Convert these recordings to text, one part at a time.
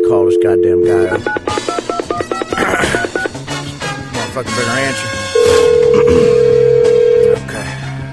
call this goddamn guy up. Motherfucker better answer. Okay.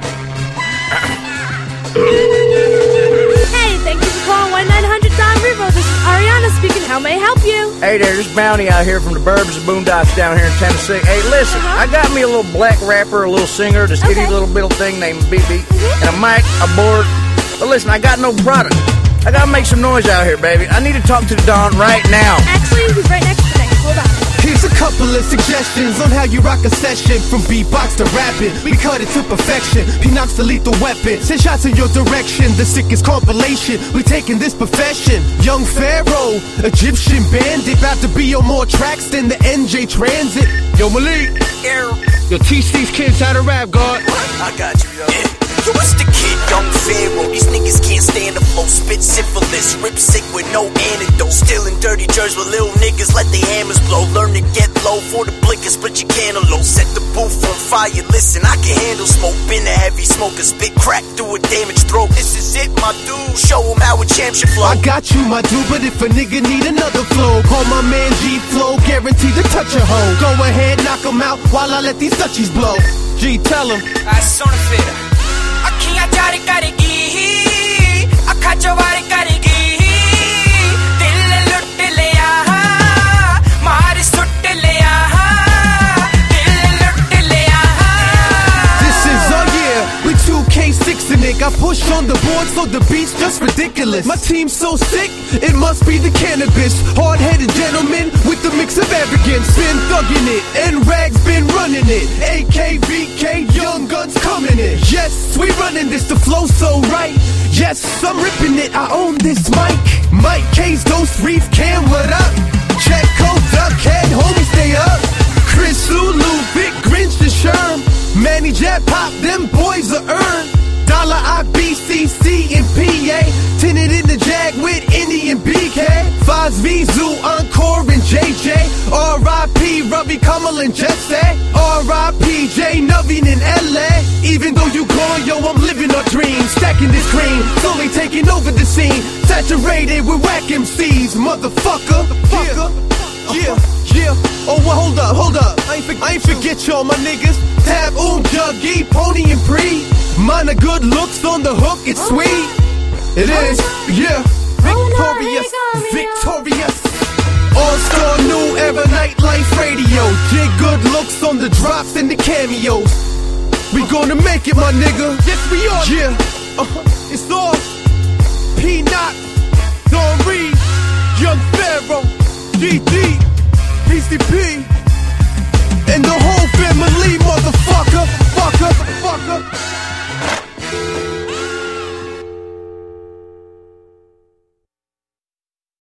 Hey, thank you for calling 1-900-DON-REVO. This is Ariana speaking. How may I help you? Hey there, this is Bounty out here from the Burbs and Boondocks down here in Tennessee. Hey, listen, I got me a little black rapper, a little singer, this itty little thing named BB, and a mic, a board. But listen, I got no product. I gotta make some noise out here, baby. I need to talk to the Don right now. Actually, he's right next to me. Hold on. Here's a couple of suggestions on how you rock a session. From beatbox to rapping, we cut it to perfection. P-Knox the lethal weapon. Send shots in your direction. The sickest compilation. We taking this profession. Young Pharaoh, Egyptian bandit, about to be on more tracks than the NJ Transit. Yo, Malik. Yo, teach these kids how to rap, God. I got you, yo. Yo, it's the kid, Young Pharaoh. These niggas can't stand the flow. Spit syphilis, rip sick with no antidote. Stealing dirty jerks with little niggas, let they hammers blow. Learn to get low for the blinker, split your cantaloupe. Set the booth on fire, listen, I can handle smoke. Been a heavy smoker, spit crack through a damaged throat. This is it, my dude, show him how a champ should flow. I got you, my dude, but if a nigga need another flow, call my man G-Flow, guaranteed to touch a hoe. Go ahead, knock him out while I let these touchies blow. G, tell him. Sonnefield. ਅੱਖੀਆਂ ਚਾਰ ਕਰੇਗੀ ਅੱਖਾਂ ਚੋਂ ਵਾਰ ਕਰੇਗੀ ਦਿਲ ਲੁੱਟ ਲਿਆ ਮਾਰ ਸੁੱਟ ਲਿਆ ਦਿਲ ਲੁੱਟ ਲਿਆ. This is year, we 2K6 in it. Got pushed on the board so the beat's just ridiculous. My team's so sick, it must be the cannabis. Hard-headed gentlemen with the mix of arrogance. Been thugging it, and Rags been running it. AK, VK, Young Guns coming in. Yes, we running this, the flow so right. Yes, I'm ripping it, I own this mic. Mike K's Dose Reef, Cam, what up? Check code, Duckhead, homie, stay up. Chris Lulu, Big Grinch, the Sherm. Manny Jet Pop, them boys are earned. Dollar IBCC and PA. Tinted in the Jag with Indy and BK. Foz Vizu, Encore and JJ. R.I.P. Ravi Kamal and Jesse. R.I.P. J Nuveen in LA. Even though you gone, yo, I'm living our dreams. Stacking this cream, slowly taking over the scene. Saturated with whack MCs, motherfucker. Yeah. Oh, well, hold up. I ain't forget y'all, my niggas. Tab, Juggy, Pony, and Pre. Mine are good looks on the hook, it's sweet. It is, yeah. Victorious. All-star new era nightlife radio. Jig good looks on the drops and the cameos. We gonna make it, my nigga. Yes, we are. Yeah. It's all P-Knox, Don Reed, Young Pharaoh, GD, PCP, and the whole family.